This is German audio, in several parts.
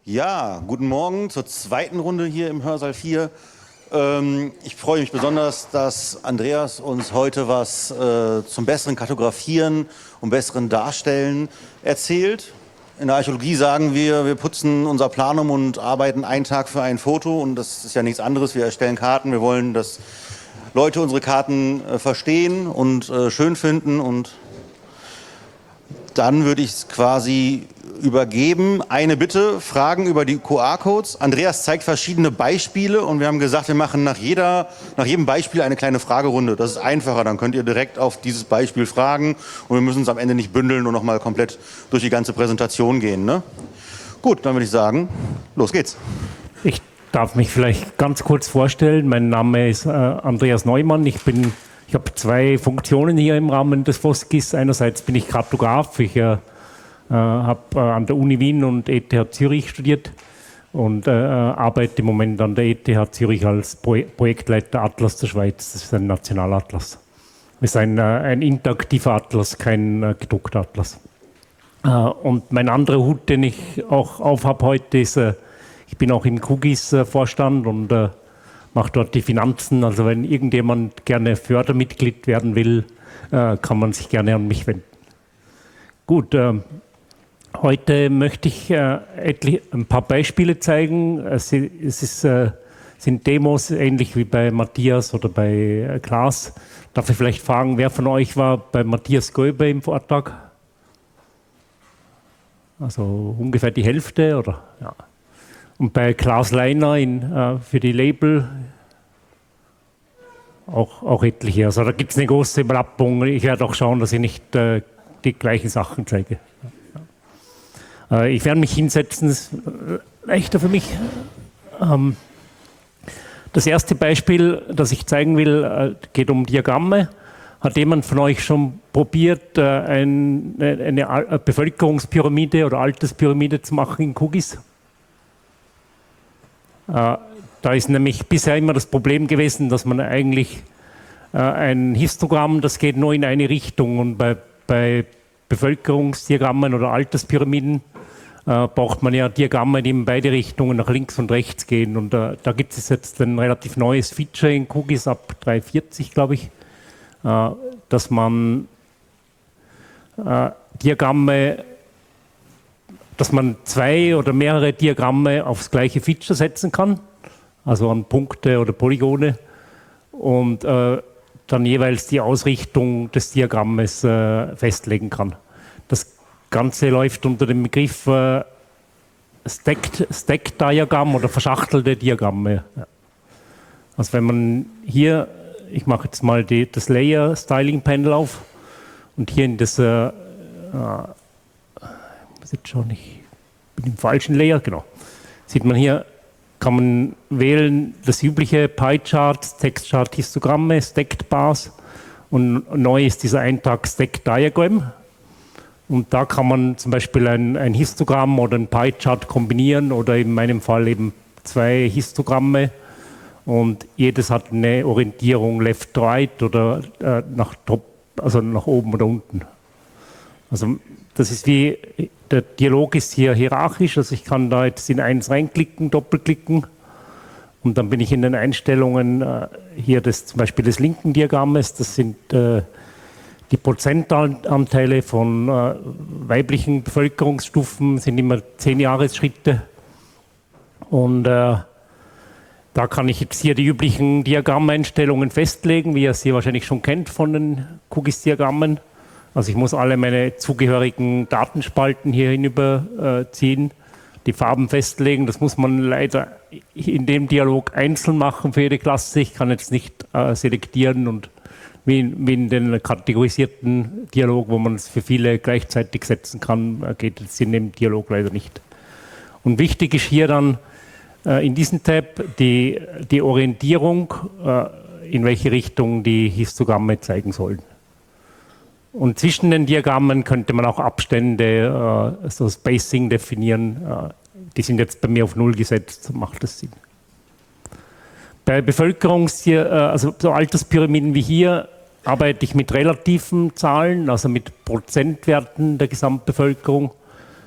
Ja, guten Morgen zur zweiten Runde hier im Hörsaal 4. Ich freue mich besonders, dass Andreas uns heute was zum besseren Kartografieren und besseren Darstellen erzählt. In der Archäologie sagen wir putzen unser Planum und arbeiten einen Tag für ein Foto. Und das ist ja nichts anderes. Wir erstellen Karten. Wir wollen, dass Leute unsere Karten verstehen und schön finden. Und dann würde ich es quasi übergeben. Eine Bitte, Fragen über die QR-Codes. Andreas zeigt verschiedene Beispiele und wir haben gesagt, wir machen nach jedem Beispiel eine kleine Fragerunde. Das ist einfacher, dann könnt ihr direkt auf dieses Beispiel fragen und wir müssen es am Ende nicht bündeln und nochmal komplett durch die ganze Präsentation gehen. Ne? Gut, dann würde ich sagen, los geht's. Ich darf mich vielleicht ganz kurz vorstellen. Mein Name ist Andreas Neumann. Ich habe zwei Funktionen hier im Rahmen des FOSGIS. Einerseits bin ich Kartograf. Ich habe an der Uni Wien und ETH Zürich studiert und arbeite im Moment an der ETH Zürich als Projektleiter Atlas der Schweiz. Das ist ein Nationalatlas. Das ist ein interaktiver Atlas, kein gedruckter Atlas. Und mein anderer Hut, den ich auch aufhabe heute, ist, ich bin auch im QGIS-Vorstand und mache dort die Finanzen. Also wenn irgendjemand gerne Fördermitglied werden will, kann man sich gerne an mich wenden. Gut, heute möchte ich ein paar Beispiele zeigen. Sind Demos, ähnlich wie bei Matthias oder bei Klaas. Darf ich vielleicht fragen, wer von euch war bei Matthias Göbe im Vortrag? Also ungefähr die Hälfte, oder? Ja. Und bei Klaas Leiner für die Label auch etliche. Also da gibt es eine große Überlappung. Ich werde auch schauen, dass ich nicht die gleichen Sachen zeige. Ich werde mich hinsetzen, das ist leichter für mich. Das erste Beispiel, das ich zeigen will, geht um Diagramme. Hat jemand von euch schon probiert, eine Bevölkerungspyramide oder Alterspyramide zu machen in QGIS? Da ist nämlich bisher immer das Problem gewesen, dass man eigentlich ein Histogramm, das geht nur in eine Richtung. Und bei Bevölkerungsdiagrammen oder Alterspyramiden braucht man ja Diagramme, die in beide Richtungen nach links und rechts gehen. Und da gibt es jetzt ein relativ neues Feature in QGIS ab 3.40, glaube ich, dass man zwei oder mehrere Diagramme aufs gleiche Feature setzen kann, also an Punkte oder Polygone, und dann jeweils die Ausrichtung des Diagrammes festlegen kann. Das Ganze läuft unter dem Begriff Stacked-Diagramm oder verschachtelte Diagramme. Also wenn man hier, ich mache jetzt mal das Layer-Styling-Panel auf und hier in das, jetzt schon, ich bin im falschen Layer, genau, sieht man hier, kann man wählen das übliche Pie-Chart, Textchart, Histogramme, Stacked Bars, und neu ist dieser Eintrag Stacked Diagram. Und da kann man zum Beispiel ein Histogramm oder ein Pie-Chart kombinieren oder in meinem Fall eben zwei Histogramme. Und jedes hat eine Orientierung Left-Right oder nach Top, also nach oben oder unten. Also das ist wie, der Dialog ist hier hierarchisch, also ich kann da jetzt in eins reinklicken, doppelklicken und dann bin ich in den Einstellungen hier zum Beispiel des linken Diagrammes, das sind die Prozentanteile von weiblichen Bevölkerungsstufen, sind immer 10 Jahresschritte. Und da kann ich jetzt hier die üblichen Diagrammeinstellungen festlegen, wie ihr sie wahrscheinlich schon kennt von den QGIS-Diagrammen. Also ich muss alle meine zugehörigen Datenspalten hier hinüberziehen, die Farben festlegen. Das muss man leider in dem Dialog einzeln machen für jede Klasse. Ich kann jetzt nicht selektieren und wie in den kategorisierten Dialog, wo man es für viele gleichzeitig setzen kann, geht es in dem Dialog leider nicht. Und wichtig ist hier dann in diesem Tab die Orientierung, in welche Richtung die Histogramme zeigen sollen. Und zwischen den Diagrammen könnte man auch Abstände, so Spacing definieren. Die sind jetzt bei mir auf 0 gesetzt, so macht das Sinn. Bei also so Alterspyramiden wie hier arbeite ich mit relativen Zahlen, also mit Prozentwerten der Gesamtbevölkerung.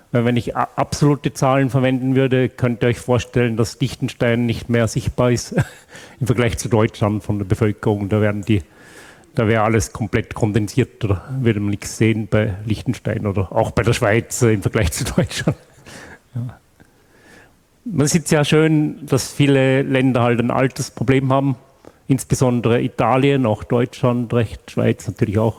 Weil wenn ich absolute Zahlen verwenden würde, könnt ihr euch vorstellen, dass Liechtenstein nicht mehr sichtbar ist im Vergleich zu Deutschland von der Bevölkerung. Da wäre alles komplett kondensiert, oder würde man nichts sehen bei Liechtenstein oder auch bei der Schweiz im Vergleich zu Deutschland. Ja. Man sieht ja schön, dass viele Länder halt ein Altersproblem haben, insbesondere Italien, auch Deutschland, recht, Schweiz natürlich auch.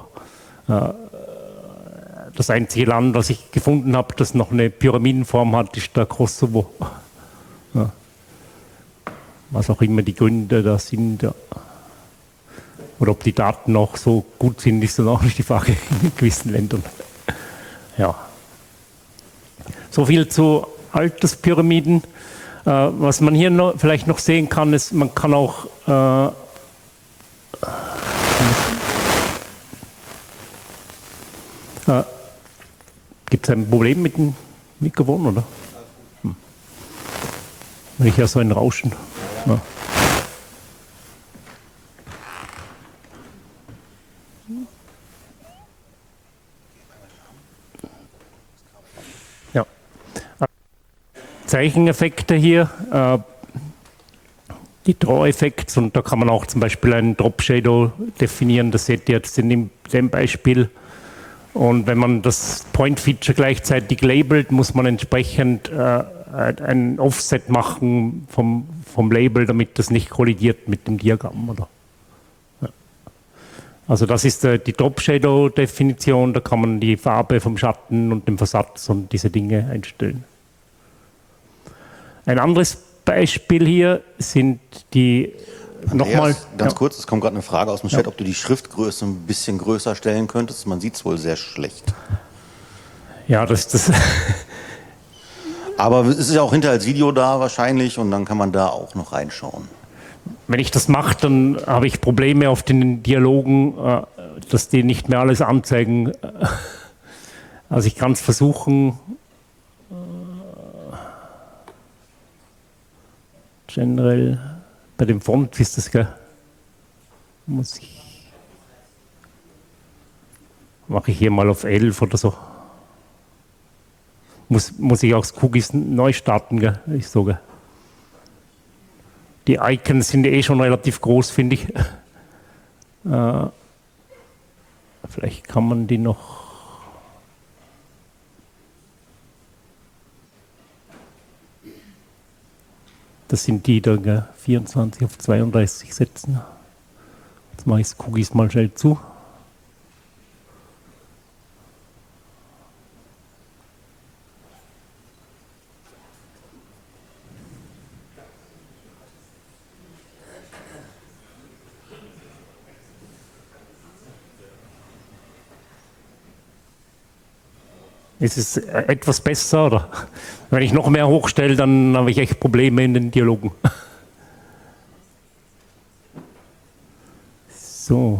Das einzige Land, das ich gefunden habe, das noch eine Pyramidenform hat, ist der Kosovo. Ja. Was auch immer die Gründe da sind. Ja. Oder ob die Daten auch so gut sind, ist dann auch nicht die Frage in gewissen Ländern. Ja. So viel zu Alterspyramiden. Was man hier vielleicht noch sehen kann, ist, man kann auch gibt es ein Problem mit dem Mikrofon, oder? Wenn ich ja so ein Rauschen. Ja. Ja. Zeicheneffekte hier, die Draw-Effekte, und da kann man auch zum Beispiel einen Drop Shadow definieren, das seht ihr jetzt in dem Beispiel. Und wenn man das Point-Feature gleichzeitig labelt, muss man entsprechend ein Offset machen vom Label, damit das nicht kollidiert mit dem Diagramm. Oder? Ja. Also das ist die Drop-Shadow-Definition, da kann man die Farbe vom Schatten und dem Versatz und diese Dinge einstellen. Ein anderes Beispiel hier sind die nochmal. Ganz kurz, es kommt gerade eine Frage aus dem Chat, ob du die Schriftgröße ein bisschen größer stellen könntest. Man sieht es wohl sehr schlecht. Ja, das. Aber es ist ja auch hinterher als Video da wahrscheinlich und dann kann man da auch noch reinschauen. Wenn ich das mache, dann habe ich Probleme auf den Dialogen, dass die nicht mehr alles anzeigen. Also ich kann es versuchen. Generell. Bei dem Font ist das, gell? Mache ich hier mal auf 11 oder so. Muss ich auch das Cookies neu starten, gell? Ich so, gell? Die Icons sind eh schon relativ groß, finde ich. Vielleicht kann man die noch. Das sind die da, gell? 24 auf 32 setzen. Jetzt mache ich das Cookies mal schnell zu. Ist es etwas besser, oder? Wenn ich noch mehr hochstelle, dann habe ich echt Probleme in den Dialogen. So.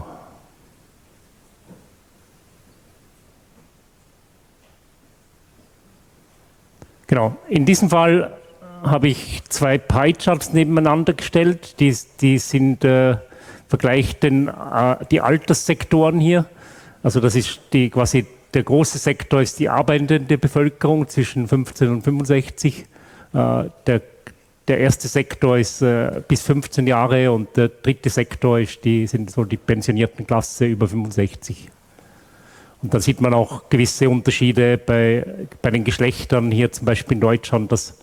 Genau. In diesem Fall habe ich zwei Pie-Charts nebeneinander gestellt. Die sind vergleicht die Alterssektoren hier. Also das ist quasi der große Sektor ist die arbeitende Bevölkerung zwischen 15 und 65. Der erste Sektor ist bis 15 Jahre und der dritte Sektor sind so die pensionierten Klasse über 65. Und da sieht man auch gewisse Unterschiede bei den Geschlechtern. Hier zum Beispiel in Deutschland, dass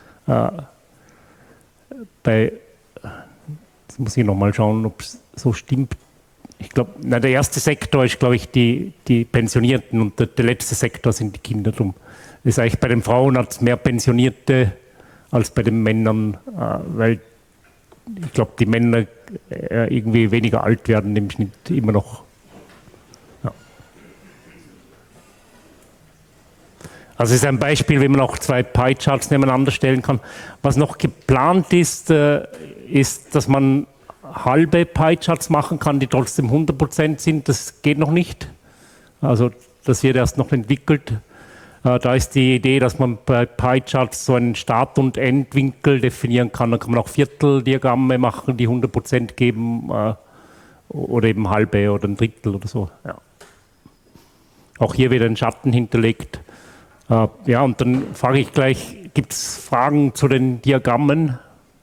jetzt muss ich nochmal schauen, ob es so stimmt. Ich glaube, der erste Sektor ist, glaube ich, die Pensionierten und der letzte Sektor sind die Kinder drum. Das ist eigentlich bei den Frauen hat es mehr Pensionierte als bei den Männern, weil ich glaube, die Männer irgendwie weniger alt werden im Schnitt immer noch. Ja. Also es ist ein Beispiel, wie man auch zwei Pie-Charts nebeneinander stellen kann. Was noch geplant ist, ist, dass man halbe Pie-Charts machen kann, die trotzdem 100% sind. Das geht noch nicht. Also das wird erst noch entwickelt. Da ist die Idee, dass man bei Pie-Charts so einen Start- und Endwinkel definieren kann. Da kann man auch Vierteldiagramme machen, die 100% geben oder eben halbe oder ein Drittel oder so. Ja. Auch hier wird ein Schatten hinterlegt. Ja, und dann frage ich gleich, gibt es Fragen zu den Diagrammen?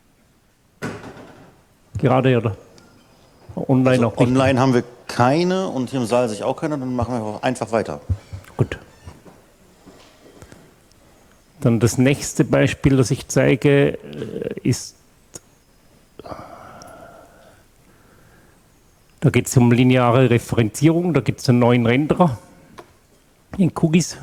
Gerade oder online Also auch nicht? online haben wir keine und hier im Saal sich auch keine, dann machen wir einfach weiter. Gut. Dann das nächste Beispiel, das ich zeige, ist, da geht es um lineare Referenzierung, da gibt es einen neuen Renderer in QGIS.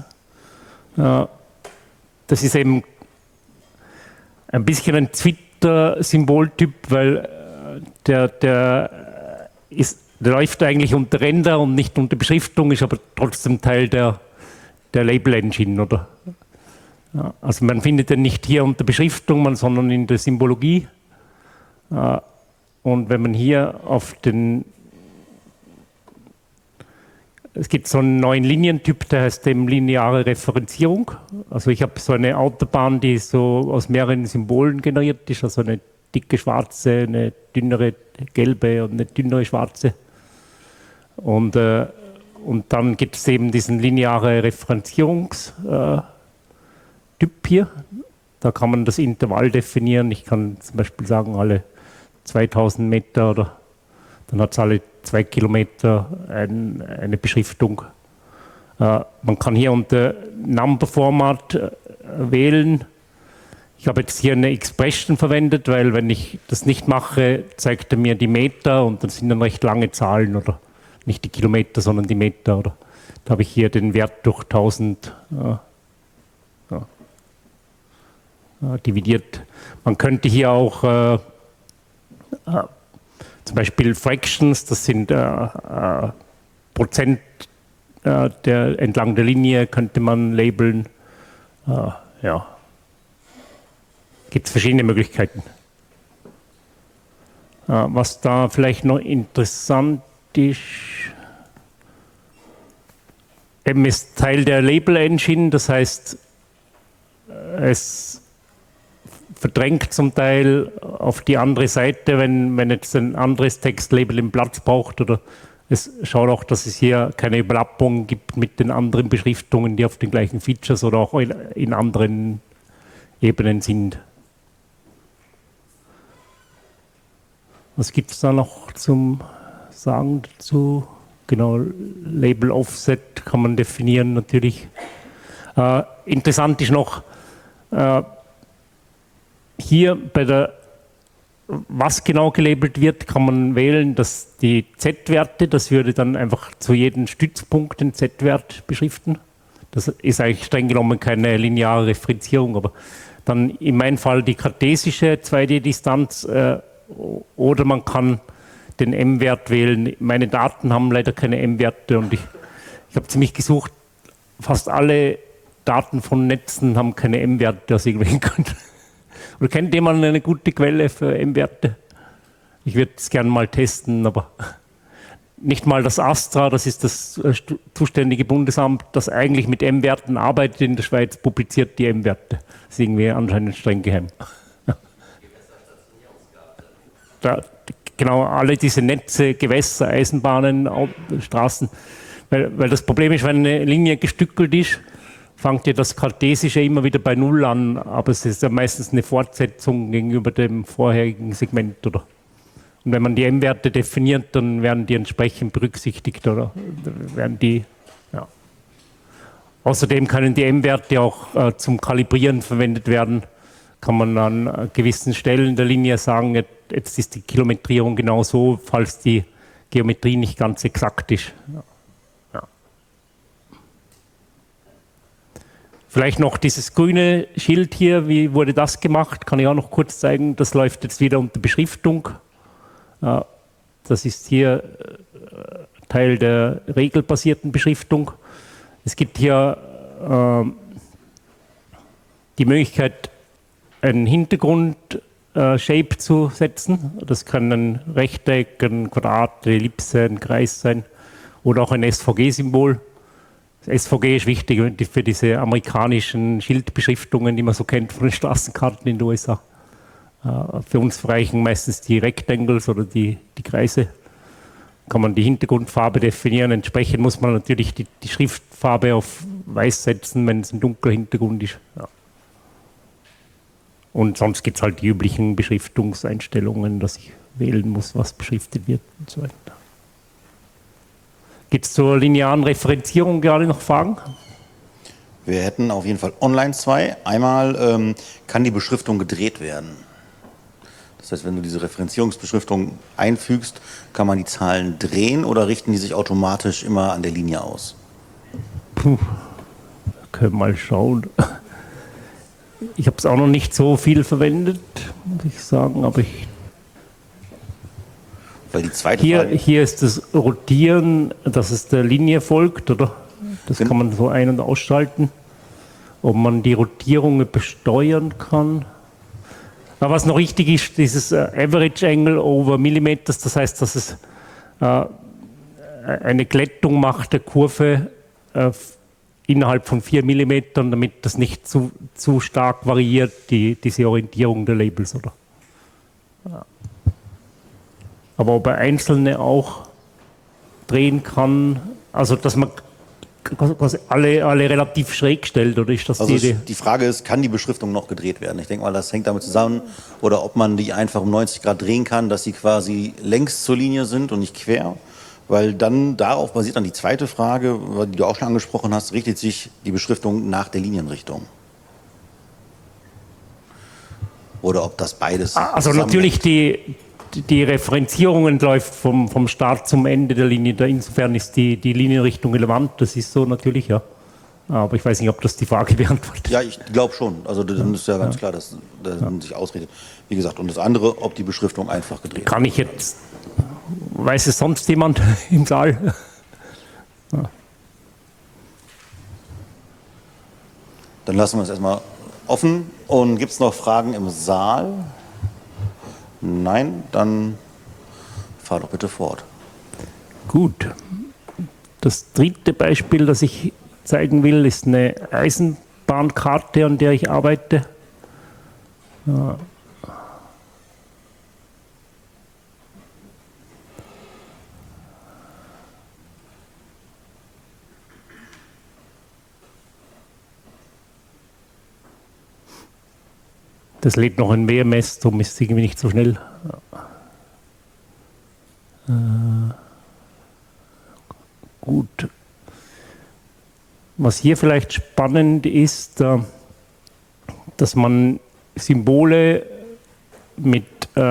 Das ist eben ein bisschen ein Twitter-Symboltyp, weil der läuft eigentlich unter Render und nicht unter Beschriftung, ist aber trotzdem Teil der Label-Engine, oder? Ja, also man findet den nicht hier unter Beschriftung, sondern in der Symbologie. Und wenn man hier auf den... Es gibt so einen neuen Linientyp, der heißt eben lineare Referenzierung. Also ich habe so eine Autobahn, die so aus mehreren Symbolen generiert ist, also eine dicke schwarze, eine dünnere gelbe und eine dünnere schwarze. Und dann gibt es eben diesen lineare Referenzierungstyp hier. Da kann man das Intervall definieren. Ich kann zum Beispiel sagen, alle 2000 Meter oder dann hat es alle 2 Kilometer eine Beschriftung. Man kann hier unter Number Format wählen. Ich habe jetzt hier eine Expression verwendet, weil wenn ich das nicht mache, zeigt er mir die Meter und dann sind dann recht lange Zahlen oder nicht die Kilometer, sondern die Meter. Oder da habe ich hier den Wert durch 1000 dividiert. Man könnte hier auch zum Beispiel Fractions, das sind Prozent entlang der Linie, könnte man labeln. Ja. Gibt es verschiedene Möglichkeiten. Was da vielleicht noch interessant ist, eben ist Teil der Label Engine, das heißt, es verdrängt zum Teil auf die andere Seite, wenn jetzt ein anderes Textlabel im Platz braucht, oder es schaut auch, dass es hier keine Überlappung gibt mit den anderen Beschriftungen, die auf den gleichen Features oder auch in anderen Ebenen sind. Was gibt es da noch zum Sagen dazu? Genau, Label Offset kann man definieren natürlich. Interessant ist noch, hier bei der, was genau gelabelt wird, kann man wählen, dass die Z-Werte, das würde dann einfach zu jedem Stützpunkt den Z-Wert beschriften. Das ist eigentlich streng genommen keine lineare Referenzierung, aber dann in meinem Fall die kartesische 2D-Distanz oder man kann den M-Wert wählen. Meine Daten haben leider keine M-Werte und ich habe ziemlich gesucht, fast alle Daten von Netzen haben keine M-Werte aus irgendwelchen Gründen. Oder kennt jemand eine gute Quelle für M-Werte? Ich würde es gerne mal testen, aber nicht mal das AStRA, das ist das zuständige Bundesamt, das eigentlich mit M-Werten arbeitet in der Schweiz, publiziert die M-Werte. Das ist irgendwie anscheinend streng geheim. Genau, alle diese Netze, Gewässer, Eisenbahnen, Straßen. Weil das Problem ist, wenn eine Linie gestückelt ist, fängt ja das Kartesische immer wieder bei Null an, aber es ist ja meistens eine Fortsetzung gegenüber dem vorherigen Segment, oder? Und wenn man die M-Werte definiert, dann werden die entsprechend berücksichtigt, oder werden die, ja. Außerdem können die M-Werte auch zum Kalibrieren verwendet werden. Kann man an gewissen Stellen der Linie sagen, jetzt ist die Kilometrierung genau so, falls die Geometrie nicht ganz exakt ist. Ja. Vielleicht noch dieses grüne Schild hier, wie wurde das gemacht? Kann ich auch noch kurz zeigen. Das läuft jetzt wieder unter Beschriftung. Das ist hier Teil der regelbasierten Beschriftung. Es gibt hier die Möglichkeit, einen Hintergrund-Shape zu setzen. Das kann ein Rechteck, ein Quadrat, eine Ellipse, ein Kreis sein oder auch ein SVG-Symbol. Das SVG ist wichtig für diese amerikanischen Schildbeschriftungen, die man so kennt von den Straßenkarten in den USA. Für uns reichen meistens die Rectangles oder die Kreise. kann man die Hintergrundfarbe definieren. Entsprechend muss man natürlich die Schriftfarbe auf weiß setzen, wenn es ein dunkler Hintergrund ist. Ja. Und sonst gibt es halt die üblichen Beschriftungseinstellungen, dass ich wählen muss, was beschriftet wird und so weiter. Gibt es zur linearen Referenzierung gerade noch Fragen? Wir hätten auf jeden Fall online zwei. Einmal kann die Beschriftung gedreht werden. Das heißt, wenn du diese Referenzierungsbeschriftung einfügst, kann man die Zahlen drehen oder richten die sich automatisch immer an der Linie aus? Puh, können wir mal schauen. Ich habe es auch noch nicht so viel verwendet, muss ich sagen, aber Weil die zweite hier ist das Rotieren, dass es der Linie folgt, oder? Das kann man so ein- und ausschalten. Ob man die Rotierung besteuern kann. Aber was noch wichtig ist, dieses Average Angle over Millimeters, das heißt, dass es eine Glättung macht der Kurve innerhalb von 4 Millimetern, damit das nicht zu stark variiert, diese Orientierung der Labels, oder? Ja. Aber ob er einzelne auch drehen kann, also dass man alle relativ schräg stellt, oder ist das Also die Idee? die Frage ist, kann die Beschriftung noch gedreht werden? Ich denke mal, das hängt damit zusammen. Oder ob man die einfach um 90 Grad drehen kann, dass sie quasi längs zur Linie sind und nicht quer. Weil dann darauf basiert dann die zweite Frage, die du auch schon angesprochen hast, richtet sich die Beschriftung nach der Linienrichtung? Oder ob das beides Also natürlich die Referenzierung läuft vom Start zum Ende der Linie. Insofern ist die Linienrichtung relevant, das ist so natürlich, ja. Aber ich weiß nicht, ob das die Frage beantwortet. Ja, ich glaube schon. Also dann ist ja ganz klar, dass man sich ausredet. Wie gesagt, und das andere, ob die Beschriftung einfach gedreht wird. Kann ich jetzt, weiß es sonst jemand im Saal? Ja. Dann lassen wir es erstmal offen. Und gibt es noch Fragen im Saal? Nein, dann fahr doch bitte fort. Gut. Das dritte Beispiel, das ich zeigen will, ist eine Eisenbahnkarte, an der ich arbeite. Ja. Das lädt noch ein WMS, darum ist es irgendwie nicht so schnell. Gut. Was hier vielleicht spannend ist, dass man Symbole mit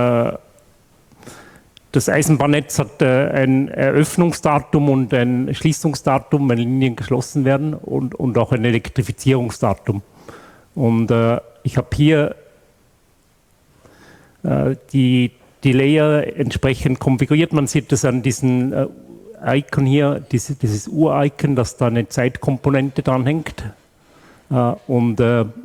das Eisenbahnnetz hat ein Eröffnungsdatum und ein Schließungsdatum, wenn Linien geschlossen werden, und auch ein Elektrifizierungsdatum. Und ich habe hier die Layer entsprechend konfiguriert. Man sieht das an diesen Icon hier, dieses Ur-Icon, dass da eine Zeitkomponente dranhängt. Und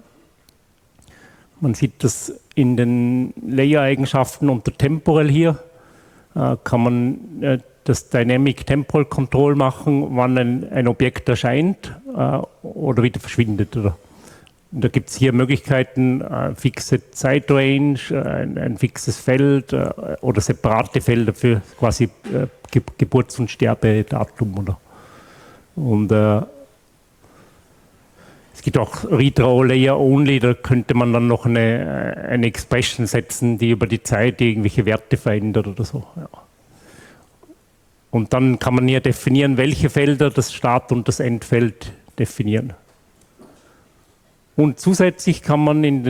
man sieht das in den Layer-Eigenschaften unter Temporal hier. Kann man das Dynamic Temporal Control machen, wann ein Objekt erscheint oder wieder verschwindet. Oder? Da gibt es hier Möglichkeiten, fixe Zeitrange, ein fixes Feld oder separate Felder für quasi Geburts- und Sterbedatum. Oder? Und es gibt auch Redraw Layer Only, da könnte man dann noch eine Expression setzen, die über die Zeit irgendwelche Werte verändert oder so. Ja. Und dann kann man hier definieren, welche Felder das Start- und das Endfeld definieren. Und zusätzlich kann man in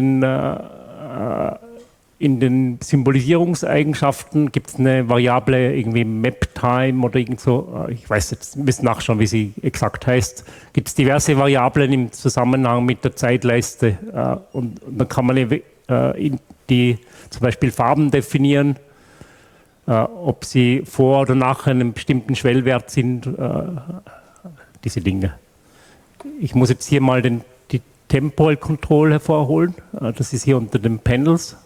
den Symbolisierungseigenschaften gibt es eine Variable, irgendwie Map-Time oder irgend so, ich weiß jetzt, wir müssen nachschauen, wie sie exakt heißt, gibt es diverse Variablen im Zusammenhang mit der Zeitleiste. Und dann kann man die zum Beispiel Farben definieren, ob sie vor oder nach einem bestimmten Schwellwert sind, diese Dinge. Ich muss jetzt hier mal die Temporal Control hervorholen. Das ist hier unter den Panels.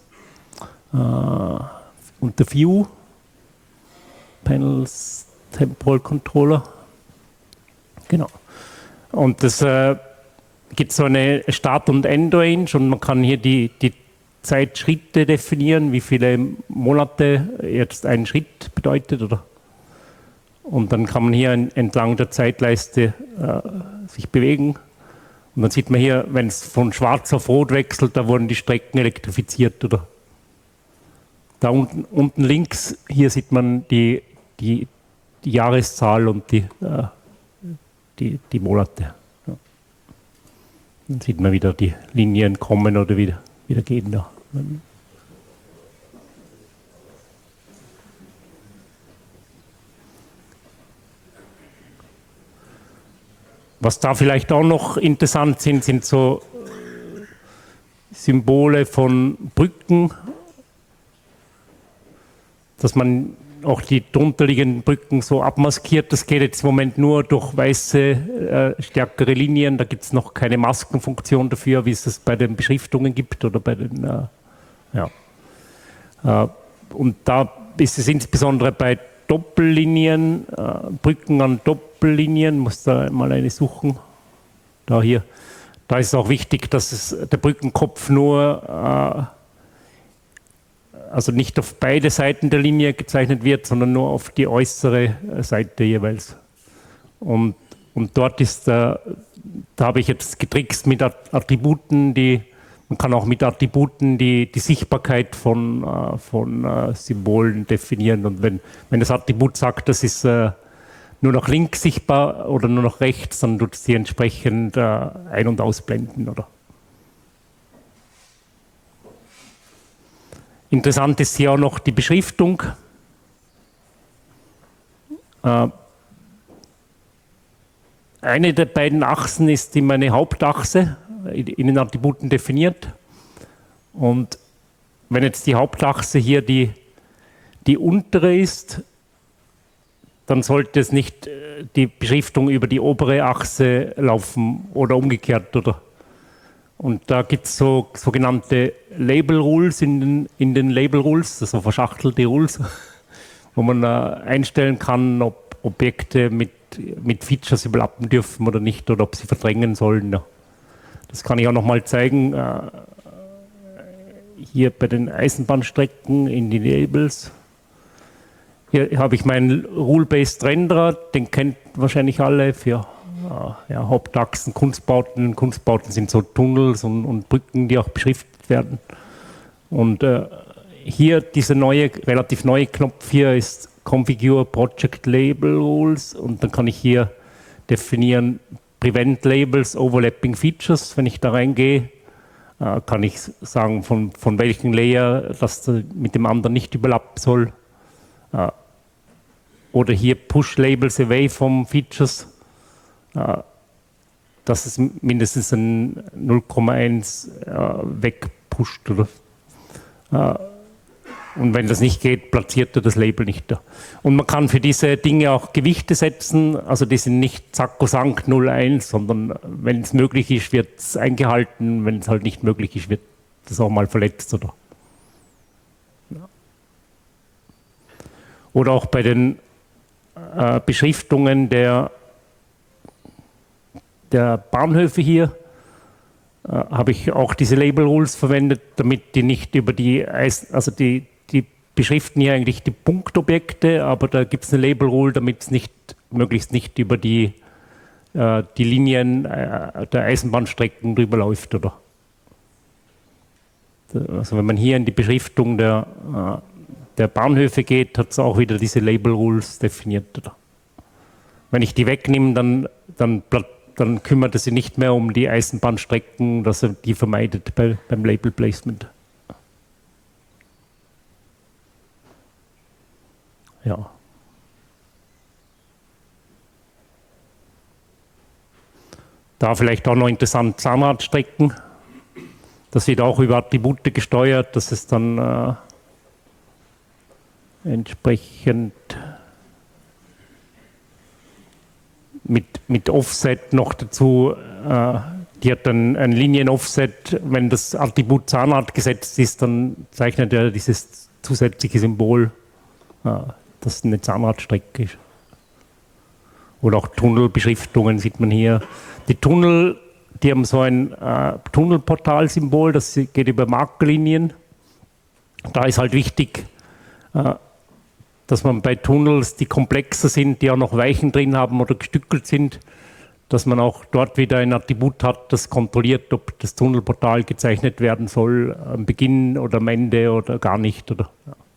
Unter View, Panels, Temporal Controller. Genau. Und das gibt so eine Start- und End-Range und man kann hier die Zeitschritte definieren, wie viele Monate jetzt ein Schritt bedeutet. Oder? Und dann kann man hier entlang der Zeitleiste sich bewegen. Und dann sieht man hier, wenn es von schwarz auf rot wechselt, da wurden die Strecken elektrifiziert. Oder da unten links, hier sieht man die Jahreszahl und die Monate. Ja. Dann sieht man wieder die Linien kommen oder wieder gehen. Da. Was da vielleicht auch noch interessant sind so Symbole von Brücken, dass man auch die drunterliegenden Brücken so abmaskiert. Das geht jetzt im Moment nur durch weiße, stärkere Linien. Da gibt es noch keine Maskenfunktion dafür, wie es das bei den Beschriftungen gibt oder bei den, und da ist es insbesondere bei Doppellinien, Brücken an Doppellinien, muss da mal eine suchen. Da ist es auch wichtig, dass der Brückenkopf nur, also nicht auf beide Seiten der Linie gezeichnet wird, sondern nur auf die äußere Seite jeweils. Und dort da habe ich jetzt getrickst mit Attributen, man kann auch mit Attributen die Sichtbarkeit von Symbolen definieren. Und wenn das Attribut sagt, das ist nur nach links sichtbar oder nur nach rechts, dann tut es die entsprechend ein- und ausblenden. Oder? Interessant ist hier auch noch die Beschriftung. Eine der beiden Achsen ist immer eine Hauptachse, in den Attributen definiert. Und wenn jetzt die Hauptachse hier die untere ist, dann sollte es nicht die Beschriftung über die obere Achse laufen oder umgekehrt. Und da gibt es so sogenannte Label Rules in den Label Rules, also verschachtelte Rules, wo man einstellen kann, ob Objekte mit Features überlappen dürfen oder nicht, oder ob sie verdrängen sollen. Das kann ich auch noch mal zeigen. Hier bei den Eisenbahnstrecken in die Labels. Hier habe ich meinen Rule-Based Renderer, den kennt wahrscheinlich alle für Hauptachsen, Kunstbauten. Kunstbauten sind so Tunnels und Brücken, die auch beschriftet werden. Und hier dieser relativ neue Knopf hier ist Configure Project Label Rules, und dann kann ich hier definieren Prevent Labels Overlapping Features. Wenn ich da reingehe, kann ich sagen, von welchem Layer das mit dem anderen nicht überlappen soll. Oder hier Push Labels Away from Features, dass es mindestens ein 0,1 wegpusht. Und wenn das nicht geht, platziert er das Label nicht da. Und man kann für diese Dinge auch Gewichte setzen, also die sind nicht sakrosankt 0,1, sondern wenn es möglich ist, wird es eingehalten, wenn es halt nicht möglich ist, wird das auch mal verletzt. Oder auch bei den Beschriftungen der Bahnhöfe hier habe ich auch diese Label Rules verwendet, damit die nicht über die die beschriften hier eigentlich die Punktobjekte, aber da gibt es eine Label Rule, damit es möglichst nicht über die Linien der Eisenbahnstrecken drüber läuft, oder? Also wenn man hier in die Beschriftung der Bahnhöfe geht, hat es auch wieder diese Label Rules definiert, oder? Wenn ich die wegnehme, dann kümmert es sich nicht mehr um die Eisenbahnstrecken, dass er die vermeidet beim Label Placement. Ja. Da vielleicht auch noch interessant Zahnradstrecken. Das wird auch über Attribute gesteuert, dass es dann entsprechend mit Offset noch dazu, die hat dann ein Linien-Offset, wenn das Attribut Zahnrad gesetzt ist, dann zeichnet er dieses zusätzliche Symbol, dass eine Zahnradstrecke ist. Oder auch Tunnelbeschriftungen sieht man hier. Die Tunnel, die haben so ein Tunnelportal-Symbol, das geht über Markerlinien. Da ist halt wichtig, dass man bei Tunnels, die komplexer sind, die auch noch Weichen drin haben oder gestückelt sind, dass man auch dort wieder ein Attribut hat, das kontrolliert, ob das Tunnelportal gezeichnet werden soll, am Beginn oder am Ende oder gar nicht. Oder,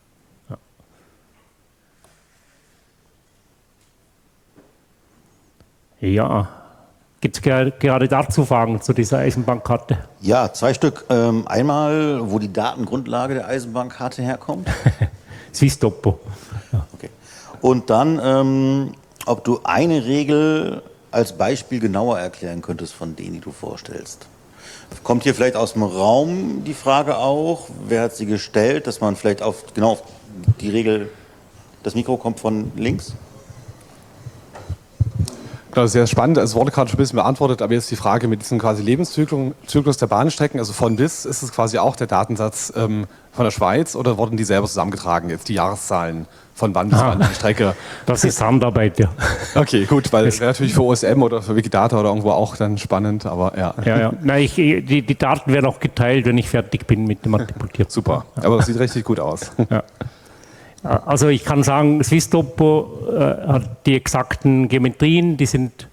ja. Gibt es gerade dazu Fragen zu dieser Eisenbahnkarte? Ja, 2 Stück. Einmal, wo die Datengrundlage der Eisenbahnkarte herkommt. Swisstopo. Ja. Okay. Und dann, ob du eine Regel als Beispiel genauer erklären könntest von denen, die du vorstellst. Kommt hier vielleicht aus dem Raum die Frage auch, wer hat sie gestellt, dass man vielleicht genau auf die Regel, das Mikro kommt von links? Genau, sehr spannend. Es wurde gerade schon ein bisschen beantwortet, aber jetzt die Frage mit diesem quasi Lebenszyklus der Bahnstrecken, also von bis, ist es quasi auch der Datensatz von der Schweiz oder wurden die selber zusammengetragen, jetzt die Jahreszahlen von wann bis wann die Strecke? Das ist Handarbeit, ja. Okay, gut, weil es wäre natürlich für OSM oder für Wikidata oder irgendwo auch dann spannend, aber ja. Ja. Nein, die Daten werden auch geteilt, wenn ich fertig bin mit dem Attributieren. Super, aber es sieht richtig gut aus. Ja. Also ich kann sagen, Swisstopo hat die exakten Geometrien, das sind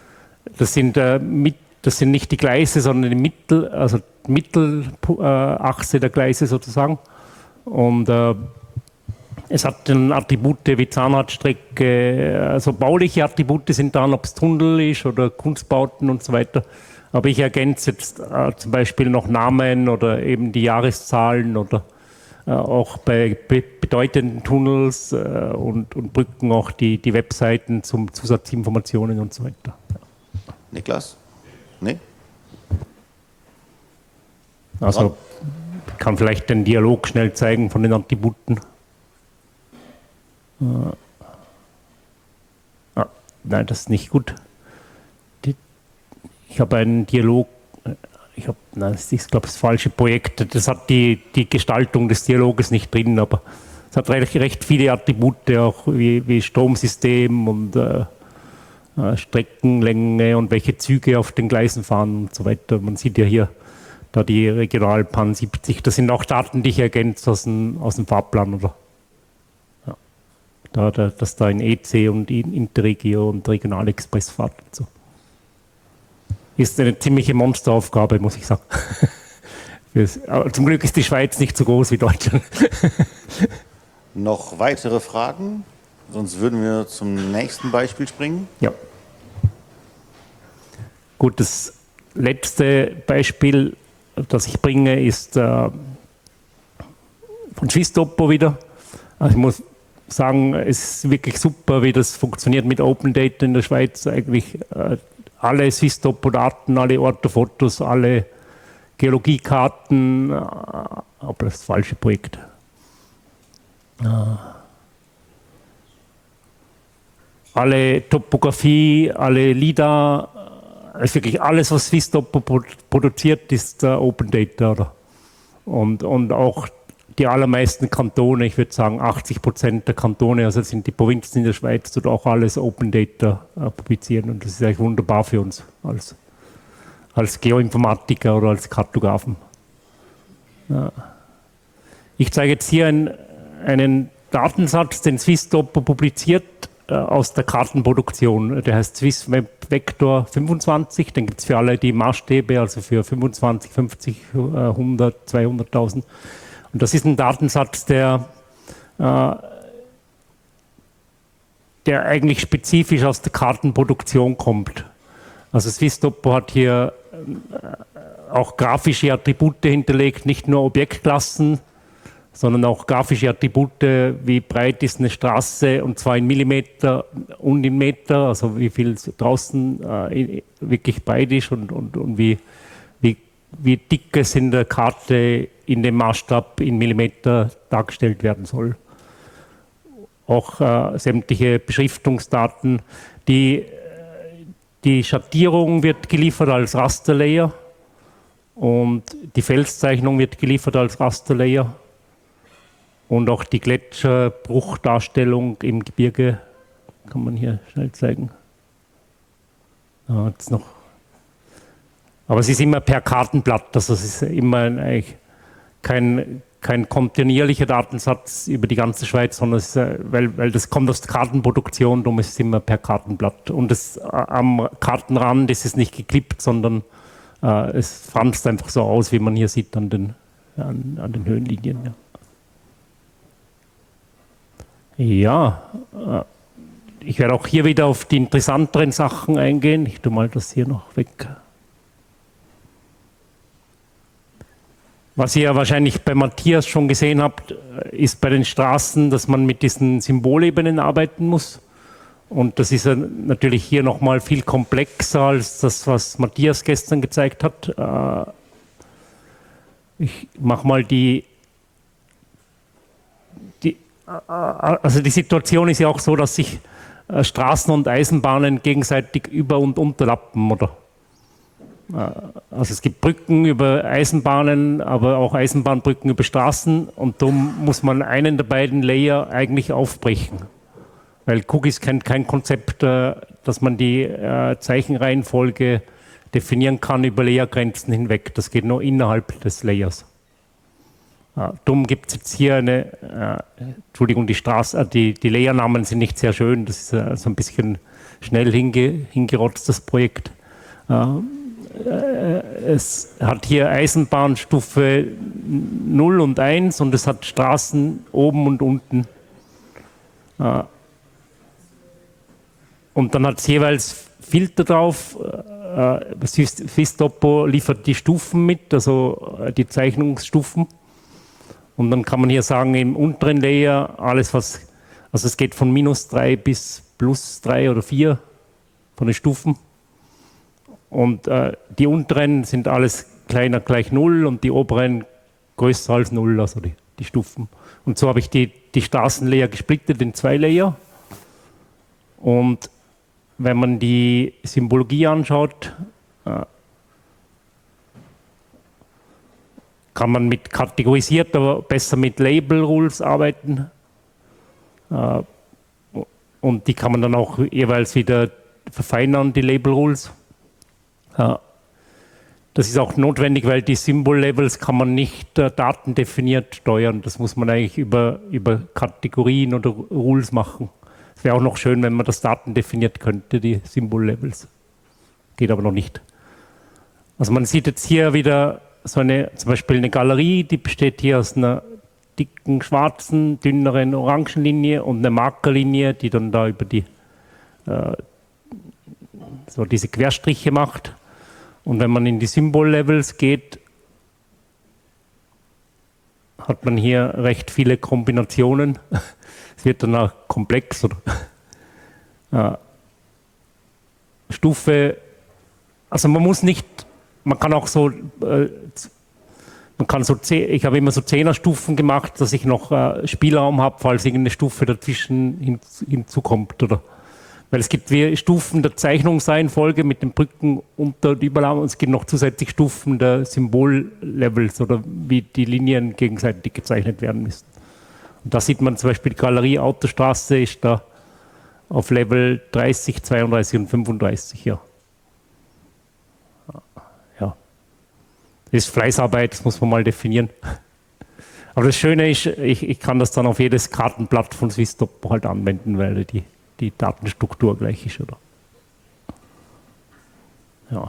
nicht die Gleise, sondern die Mittelachse der Gleise sozusagen. Und es hat dann Attribute wie Zahnradstrecke, also bauliche Attribute sind dann, ob es Tunnel ist oder Kunstbauten und so weiter. Aber ich ergänze jetzt zum Beispiel noch Namen oder eben die Jahreszahlen oder auch bei bedeutenden Tunnels und Brücken auch die Webseiten zum Zusatzinformationen und so weiter. Niklas? Nee? Also ich kann vielleicht den Dialog schnell zeigen von den Attributen. Nein, das ist nicht gut. Ich habe einen Dialog. Das ist, glaube ich, das falsche Projekt. Das hat die Gestaltung des Dialoges nicht drin, aber es hat recht viele Attribute, auch wie Stromsystem und Streckenlänge und welche Züge auf den Gleisen fahren und so weiter. Man sieht ja hier da die Regionalbahn 70. Das sind auch Daten, die ich ergänze aus dem Fahrplan. Oder? Ja. Dass da in EC und in Interregio und Regionalexpress fahrt und so. Ist eine ziemliche Monsteraufgabe, muss ich sagen. Aber zum Glück ist die Schweiz nicht so groß wie Deutschland. Noch weitere Fragen? Sonst würden wir zum nächsten Beispiel springen. Ja. Gut, das letzte Beispiel, das ich bringe, ist von Swisstopo wieder. Also ich muss sagen, es ist wirklich super, wie das funktioniert mit Open Data in der Schweiz. Eigentlich alle Swisstopo-Daten, alle Orthofotos, alle Geologiekarten, aber das ist das falsche Projekt. Alle Topografie, alle LIDAR, also wirklich alles, was Swisstopo produziert, ist Open Data. Oder? Und auch die allermeisten Kantone, ich würde sagen 80% der Kantone, also das sind die Provinzen in der Schweiz, dort auch alles Open Data publizieren. Und das ist eigentlich wunderbar für uns als Geoinformatiker oder als Kartografen. Ja. Ich zeige jetzt hier einen Datensatz, den Swisstopo publiziert aus der Kartenproduktion. Der heißt Swiss Web Vector 25. Den gibt es für alle die Maßstäbe, also für 25, 50, 100, 200.000. Und das ist ein Datensatz, der eigentlich spezifisch aus der Kartenproduktion kommt. Also Swisstopo hat hier auch grafische Attribute hinterlegt, nicht nur Objektklassen, sondern auch grafische Attribute, wie breit ist eine Straße, und zwar in Millimeter und in Meter, also wie viel draußen wirklich breit ist und wie dick es in der Karte in dem Maßstab in Millimeter dargestellt werden soll. Auch sämtliche Beschriftungsdaten. Die Schattierung wird geliefert als Rasterlayer und die Felszeichnung wird geliefert als Rasterlayer und auch die Gletscherbruchdarstellung im Gebirge kann man hier schnell zeigen. Jetzt noch. Aber es ist immer per Kartenblatt, also es ist immer eigentlich kein kein kontinuierlicher Datensatz über die ganze Schweiz, sondern es ist, weil das kommt aus der Kartenproduktion, darum ist es immer per Kartenblatt. Und am Kartenrand ist es nicht geklippt, sondern es franzt einfach so aus, wie man hier sieht an den Höhenlinien. Ja, ich werde auch hier wieder auf die interessanteren Sachen eingehen. Ich tue mal das hier noch weg. Was ihr wahrscheinlich bei Matthias schon gesehen habt, ist bei den Straßen, dass man mit diesen Symbolebenen arbeiten muss. Und das ist natürlich hier nochmal viel komplexer als das, was Matthias gestern gezeigt hat. Ich mache mal also die Situation ist ja auch so, dass sich Straßen und Eisenbahnen gegenseitig über- und unterlappen, oder? Also es gibt Brücken über Eisenbahnen, aber auch Eisenbahnbrücken über Straßen und darum muss man einen der beiden Layer eigentlich aufbrechen. Weil Cookies kennt kein Konzept, dass man die Zeichenreihenfolge definieren kann über Layergrenzen hinweg. Das geht nur innerhalb des Layers. Darum gibt es jetzt hier Entschuldigung, die Layernamen sind nicht sehr schön, das ist so ein bisschen schnell hingerotzt, das Projekt. Es hat hier Eisenbahnstufe 0 und 1 und es hat Straßen oben und unten. Und dann hat es jeweils Filter drauf. Swiss-Topo liefert die Stufen mit, also die Zeichnungsstufen. Und dann kann man hier sagen, im unteren Layer alles also es geht von -3 bis +3 oder 4 von den Stufen. Und die unteren sind alles kleiner gleich 0 und die oberen größer als 0, also die Stufen. Und so habe ich die Straßenlayer gesplittet in 2 Layer. Und wenn man die Symbologie anschaut, kann man mit kategorisiert, aber besser mit Label Rules arbeiten. Und die kann man dann auch jeweils wieder verfeinern, die Label Rules. Das ist auch notwendig, weil die Symbol-Levels kann man nicht datendefiniert steuern. Das muss man eigentlich über Kategorien oder Rules machen. Es wäre auch noch schön, wenn man das datendefiniert könnte, die Symbol-Levels. Geht aber noch nicht. Also man sieht jetzt hier wieder zum Beispiel eine Galerie, die besteht hier aus einer dicken schwarzen, dünneren Orangenlinie und einer Markerlinie, die dann da über so diese Querstriche macht. Und wenn man in die Symbol-Levels geht, hat man hier recht viele Kombinationen. Es wird dann auch komplex. Stufe, also man kann auch so, ich habe immer so 10er-Stufen gemacht, dass ich noch Spielraum habe, falls irgendeine Stufe dazwischen hinzukommt, oder? Weil es gibt wie Stufen der Zeichnungsreihenfolge mit den Brücken unter und Überlagen und es gibt noch zusätzlich Stufen der Symbol-Levels oder wie die Linien gegenseitig gezeichnet werden müssen. Und da sieht man zum Beispiel die Galerie Autostraße ist da auf Level 30, 32 und 35. Ja. Das ist Fleißarbeit, das muss man mal definieren. Aber das Schöne ist, ich kann das dann auf jedes Kartenblatt von Swiss-Topo halt anwenden, weil die Datenstruktur gleich ist, oder? Ja.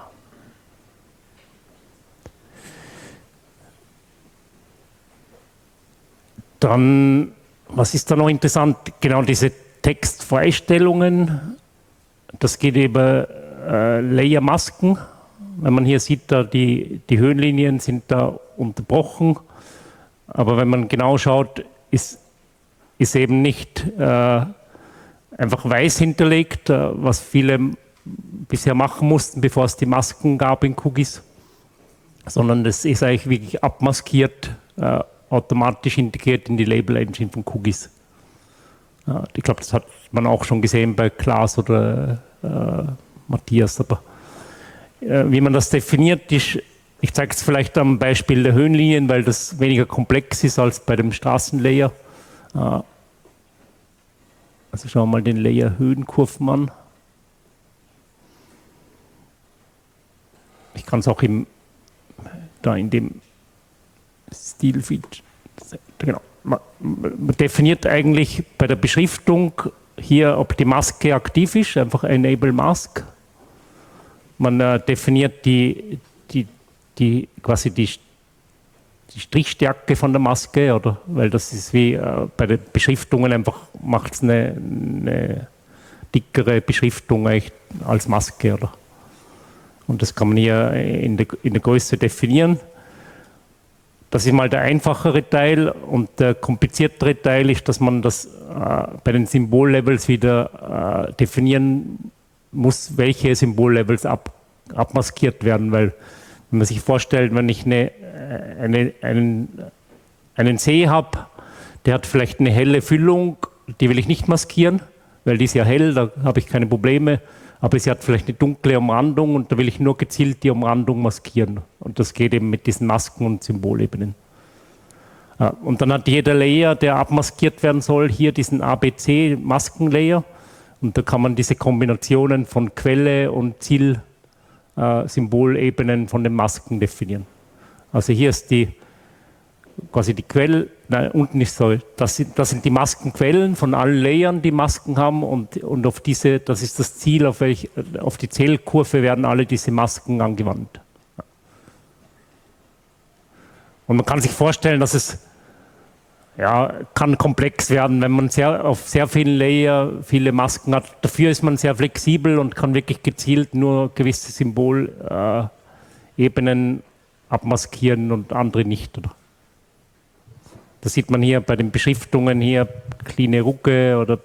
Dann, was ist da noch interessant? Genau diese Textfreistellungen. Das geht über Layer-Masken. Wenn man hier sieht, da die Höhenlinien sind da unterbrochen. Aber wenn man genau schaut, ist eben nicht einfach weiß hinterlegt, was viele bisher machen mussten, bevor es die Masken gab in Cookies, sondern das ist eigentlich wirklich abmaskiert, automatisch integriert in die Label Engine von Cookies. Ich glaube, das hat man auch schon gesehen bei Klaas oder Matthias. Aber wie man das definiert, ich zeige es vielleicht am Beispiel der Höhenlinien, weil das weniger komplex ist als bei dem Straßenlayer. Also schauen wir mal den Layer Höhenkurven an. Ich kann es auch da in dem Stilfeed Genau. Man definiert eigentlich bei der Beschriftung hier, ob die Maske aktiv ist, einfach Enable Mask. Man definiert quasi die Strichstärke von der Maske, oder? Weil das ist wie bei den Beschriftungen einfach, macht es eine dickere Beschriftung als Maske, oder? Und das kann man hier in der Größe definieren. Das ist mal der einfachere Teil, und der kompliziertere Teil ist, dass man das bei den Symbollevels wieder definieren muss, welche Symbollevels abmaskiert werden, weil wenn man sich vorstellt, wenn ich einen See habe, der hat vielleicht eine helle Füllung, die will ich nicht maskieren, weil die ist ja hell, da habe ich keine Probleme, aber sie hat vielleicht eine dunkle Umrandung und da will ich nur gezielt die Umrandung maskieren. Und das geht eben mit diesen Masken- und Symbolebenen. Und dann hat jeder Layer, der abmaskiert werden soll, hier diesen ABC-Maskenlayer. Und da kann man diese Kombinationen von Quelle und Ziel-Symbolebenen von den Masken definieren. Also hier ist quasi die Quelle, nein, unten ist so, das sind die Maskenquellen von allen Layern, die Masken haben, und auf diese, das ist das Ziel, auf die Zählkurve werden alle diese Masken angewandt. Und man kann sich vorstellen, dass es kann komplex werden, wenn man auf sehr vielen Layer viele Masken hat. Dafür ist man sehr flexibel und kann wirklich gezielt nur gewisse Symbolebenen abmaskieren und andere nicht, oder? Das sieht man hier bei den Beschriftungen, hier kleine Rucke oder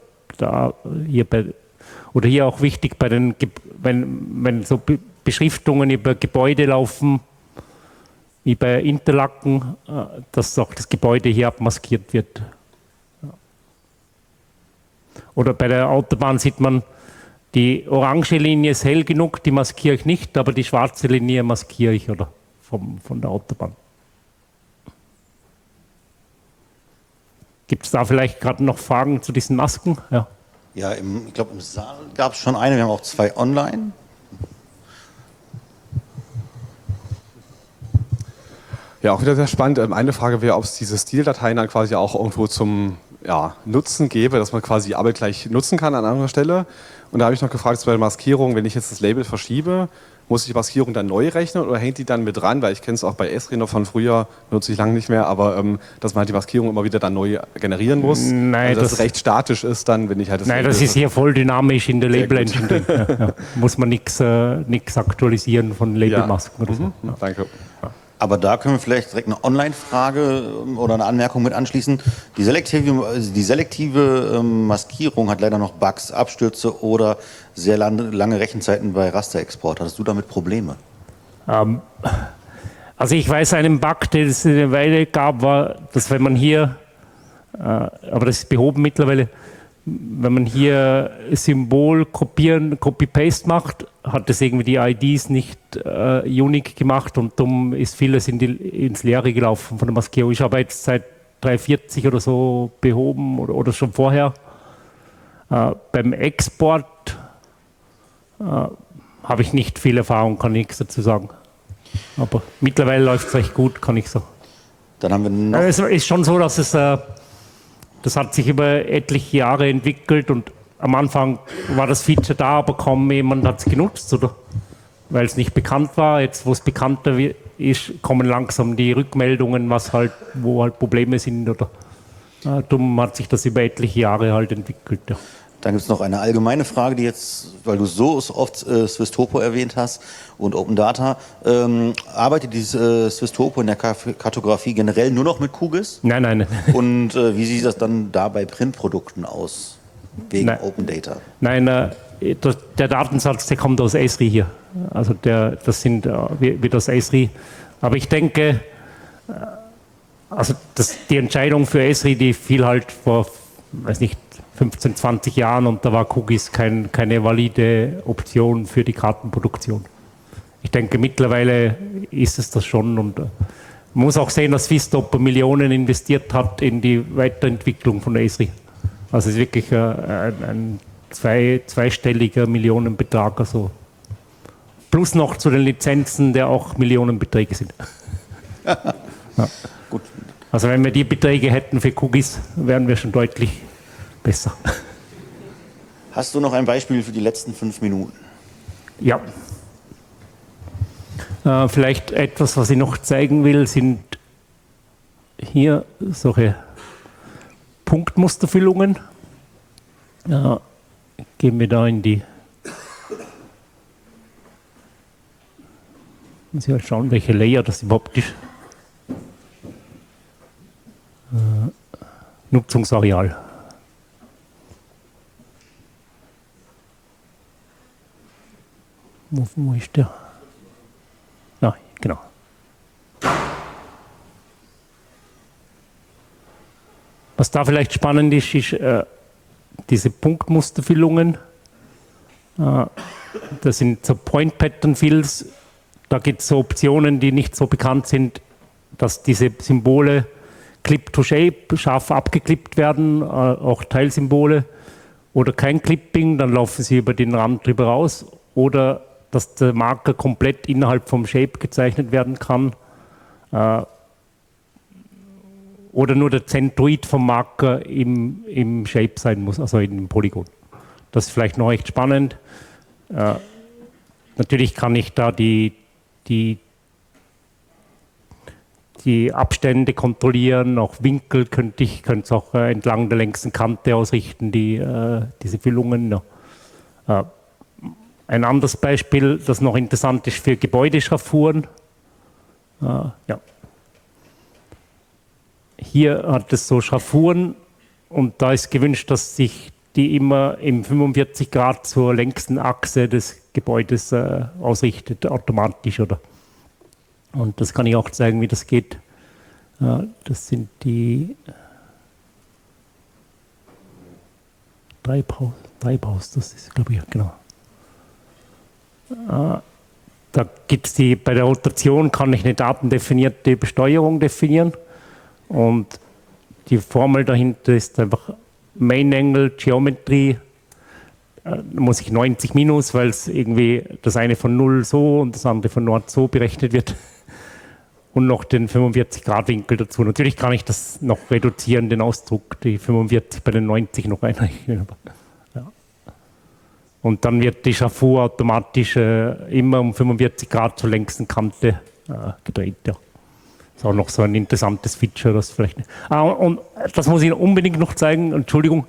hier auch wichtig bei den, wenn so Beschriftungen über Gebäude laufen, wie bei Interlaken, dass auch das Gebäude hier abmaskiert wird. Oder bei der Autobahn sieht man, die orange Linie ist hell genug, die maskiere ich nicht, aber die schwarze Linie maskiere ich, oder? Von der Autobahn. Gibt es da vielleicht gerade noch Fragen zu diesen Masken? Ja, ich glaube, im Saal gab es schon eine, wir haben auch 2 online. Ja, auch wieder sehr spannend. Eine Frage wäre, ob es diese Stildateien dann quasi auch irgendwo zum Nutzen gäbe, dass man quasi die Arbeit gleich nutzen kann an anderer Stelle. Und da habe ich noch gefragt, bei der Maskierung, wenn ich jetzt das Label verschiebe, muss ich die Maskierung dann neu rechnen oder hängt die dann mit dran? Weil ich kenne es auch bei Esri noch von früher, nutze ich lange nicht mehr, aber dass man halt die Maskierung immer wieder dann neu generieren muss. Nein, also, dass es recht statisch ist dann, wenn ich halt das Nein, Label das ist hier voll dynamisch in der Label Engine. Ja. Muss man nichts aktualisieren von Labelmasken oder so. Ja. Danke. Aber da können wir vielleicht direkt eine Online-Frage oder eine Anmerkung mit anschließen. Die selektive Maskierung hat leider noch Bugs, Abstürze oder sehr lange Rechenzeiten bei Rasterexport. Hattest du damit Probleme? Also ich weiß, einen Bug, den es eine Weile gab, war, dass wenn man hier, aber das ist behoben mittlerweile, wenn man hier Symbol kopieren, Copy-Paste macht, hat das irgendwie die IDs nicht unique gemacht und darum ist vieles ins Leere gelaufen von der Maskierung. Ich habe jetzt seit 340 oder so behoben oder schon vorher. Beim Export habe ich nicht viel Erfahrung, kann ich nichts dazu sagen. Aber mittlerweile läuft es recht gut, kann ich sagen. Dann haben wir noch Es ist schon so, dass das hat sich über etliche Jahre entwickelt und am Anfang war das Feature da, aber kaum jemand hat es genutzt, oder? Weil es nicht bekannt war. Jetzt, wo es bekannter ist, kommen langsam die Rückmeldungen, wo halt Probleme sind, oder? Darum hat sich das über etliche Jahre halt entwickelt. Ja. Dann gibt es noch eine allgemeine Frage, die jetzt, weil du so oft Swisstopo erwähnt hast und Open Data, arbeitet dieses Swisstopo in der Kartografie generell nur noch mit QGIS? Nein. Und wie sieht das dann da bei Printprodukten aus, wegen Open Data? Nein, der Datensatz, der kommt aus Esri hier. Also das sind wie das Esri. Aber ich denke, also die Entscheidung für Esri, die fiel halt vor, weiß nicht, 15, 20 Jahren und da war QGIS keine valide Option für die Kartenproduktion. Ich denke, mittlerweile ist es das schon und man muss auch sehen, dass Swisstopo Millionen investiert hat in die Weiterentwicklung von Esri. Also es ist wirklich ein zweistelliger Millionenbetrag, also plus noch zu den Lizenzen, der auch Millionenbeträge sind. Gut, Also wenn wir die Beträge hätten für Cookies, wären wir schon deutlich besser. Hast du noch ein Beispiel für die letzten 5 Minuten? Ja. Vielleicht etwas, was ich noch zeigen will, sind hier solche Punktmusterfüllungen. Gehen wir da in die... Muss ich mal schauen, welche Layer das überhaupt ist. Nutzungsareal. Wo ist der? Ah, genau. Was da vielleicht spannend ist, ist diese Punktmusterfüllungen. Das sind so Point-Pattern-Fills. Da gibt es so Optionen, die nicht so bekannt sind, dass diese Symbole Clip-to-Shape scharf abgeklippt werden, auch Teilsymbole. Oder kein Clipping, dann laufen sie über den Rand drüber raus. Oder dass der Marker komplett innerhalb vom Shape gezeichnet werden kann. Oder nur der Zentroid vom Marker im Shape sein muss, also in dem Polygon. Das ist vielleicht noch echt spannend. Natürlich kann ich da die Abstände kontrollieren, auch Winkel könnte es auch entlang der längsten Kante ausrichten, diese Füllungen. Ja. Ein anderes Beispiel, das noch interessant ist für Gebäudeschraffuren. Ja. Hier hat es so Schraffuren und da ist gewünscht, dass sich die immer im 45 Grad zur längsten Achse des Gebäudes ausrichtet, automatisch. Und das kann ich auch zeigen, wie das geht. Das sind die Treibhaus, das ist, glaube ich, genau. Da gibt es bei der Rotation kann ich eine datendefinierte Besteuerung definieren und die Formel dahinter ist einfach Main Angle Geometry. Da muss ich 90 minus, weil es irgendwie das eine von 0 so und das andere von Nord so berechnet wird. Und noch den 45-Grad-Winkel dazu. Natürlich kann ich das noch reduzieren, den Ausdruck, die 45 bei den 90 noch einrechnen. Ja. Und dann wird die Schraffur automatisch immer um 45 Grad zur längsten Kante gedreht. Ja. Das ist auch noch so ein interessantes Feature, das vielleicht nicht. Und das muss ich unbedingt noch zeigen, Entschuldigung.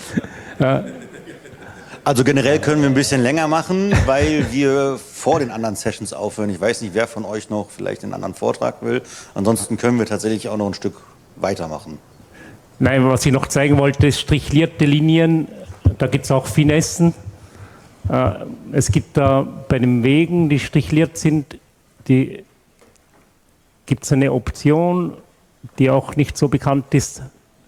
Also generell können wir ein bisschen länger machen, weil wir vor den anderen Sessions aufhören. Ich weiß nicht, wer von euch noch vielleicht einen anderen Vortrag will. Ansonsten können wir tatsächlich auch noch ein Stück weitermachen. Nein, was ich noch zeigen wollte, ist strichlierte Linien. Da gibt es auch Finessen. Es gibt da bei den Wegen, die strichliert sind, gibt es eine Option, die auch nicht so bekannt ist.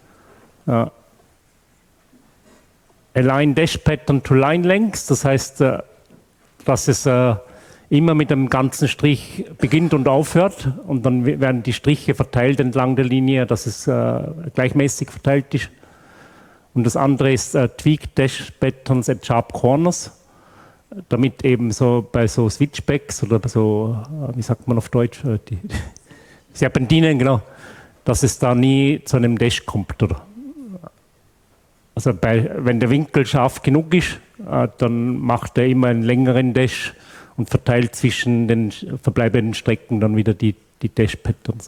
Align Dash Pattern to Line Lengths, das heißt, dass es immer mit einem ganzen Strich beginnt und aufhört und dann werden die Striche verteilt entlang der Linie, dass es gleichmäßig verteilt ist. Und das andere ist Tweak Dash Patterns at Sharp Corners, damit eben so bei so Switchbacks oder bei so, wie sagt man auf Deutsch, die Serpentinen, genau, dass es da nie zu einem Dash kommt, oder? Also wenn der Winkel scharf genug ist, dann macht er immer einen längeren Dash und verteilt zwischen den verbleibenden Strecken dann wieder die Dash-Patterns.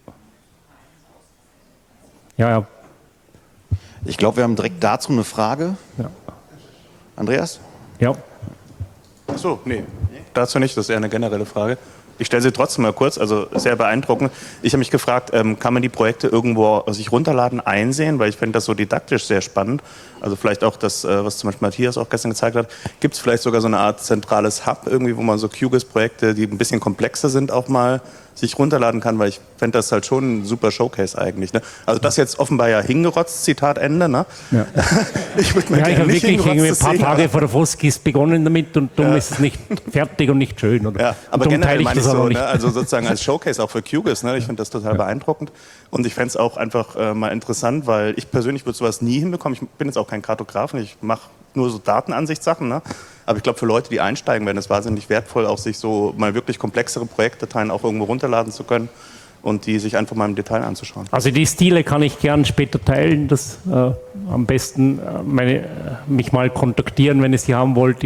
Ja. Ich glaube, wir haben direkt dazu eine Frage. Ja. Andreas? Ja. Achso, nee, dazu nicht, das ist eher eine generelle Frage. Ich stelle sie trotzdem mal kurz, also sehr beeindruckend. Ich habe mich gefragt, kann man die Projekte irgendwo sich runterladen, einsehen? Weil ich finde das so didaktisch sehr spannend. Also vielleicht auch das, was zum Beispiel Matthias auch gestern gezeigt hat. Gibt es vielleicht sogar so eine Art zentrales Hub irgendwie, wo man so QGIS-Projekte, die ein bisschen komplexer sind, auch mal sich runterladen kann? Weil ich fände das halt schon ein super Showcase eigentlich. Ne? Also das jetzt offenbar ja hingerotzt, Zitat Ende. Ne? Ja. Ich habe wirklich irgendwie ein paar Tage vor der Foskis begonnen damit und darum ist es nicht fertig und nicht schön. Oder? Ja, aber generell meine ich so, ne? Also sozusagen als Showcase auch für QGIS. Ne? Ich finde das total beeindruckend und ich fände es auch einfach mal interessant, weil ich persönlich würde sowas nie hinbekommen. Ich bin jetzt auch kein Kartograf und ich mache nur so Datenansichtssachen. Ne? Aber ich glaube, für Leute, die einsteigen, wäre es wahnsinnig wertvoll, auch sich so mal wirklich komplexere Projektdateien auch irgendwo runterladen zu können und die sich einfach mal im Detail anzuschauen. Also die Stile kann ich gern später teilen. Das am besten mich mal kontaktieren, wenn ihr sie haben wollt.